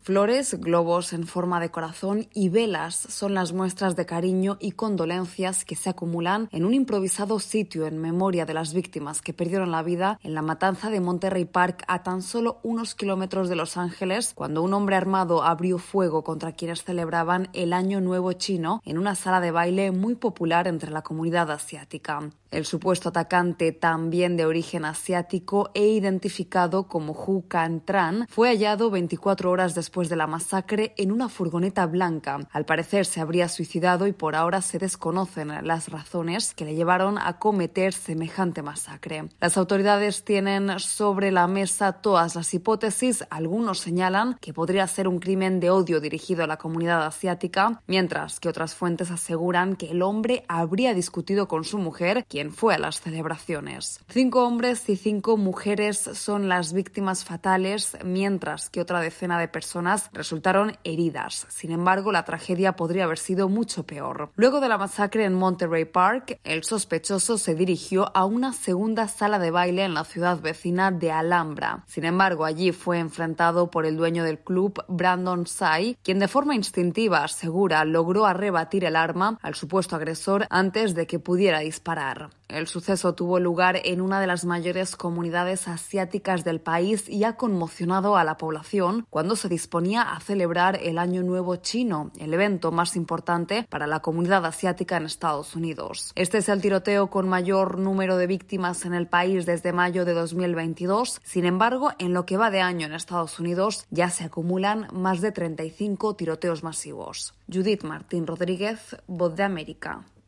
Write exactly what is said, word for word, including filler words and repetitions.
Flores, globos en forma de corazón y velas son las muestras de cariño y condolencias que se acumulan en un improvisado sitio en memoria de las víctimas que perdieron la vida en la matanza de Monterey Park, a tan solo unos kilómetros de Los Ángeles, cuando un hombre armado abrió fuego contra quienes celebraban el Año Nuevo Chino en una sala de baile muy popular entre la comunidad asiática. El supuesto atacante, también de origen asiático e identificado como Hu Can Tran, fue hallado veinticuatro horas después de la masacre en una furgoneta blanca. Al parecer se habría suicidado y por ahora se desconocen las razones que le llevaron a cometer semejante masacre. Las autoridades tienen sobre la mesa todas las hipótesis. Algunos señalan que podría ser un crimen de odio dirigido a la comunidad asiática, mientras que otras fuentes aseguran que el hombre habría discutido con su mujer, quien fue a las celebraciones. Cinco hombres y cinco mujeres son las víctimas fatales, mientras que otra decena de personas resultaron heridas. Sin embargo, la tragedia podría haber sido mucho peor. Luego de la masacre en Monterey Park, el sospechoso se dirigió a una segunda sala de baile en la ciudad vecina de Alhambra. Sin embargo, allí fue enfrentado por el dueño del club, Brandon Tsai, quien de forma instintiva, asegura, logró arrebatar el arma al supuesto agresor antes de que pudiera disparar. El suceso tuvo lugar en una de las mayores comunidades asiáticas del país y ha conmocionado a la población cuando se disponía a celebrar el Año Nuevo Chino, el evento más importante para la comunidad asiática en Estados Unidos. Este es el tiroteo con mayor número de víctimas en el país desde mayo de dos mil veintidós. Sin embargo, en lo que va de año en Estados Unidos ya se acumulan más de treinta y cinco tiroteos masivos. Judith Martín Rodríguez, Voz de América.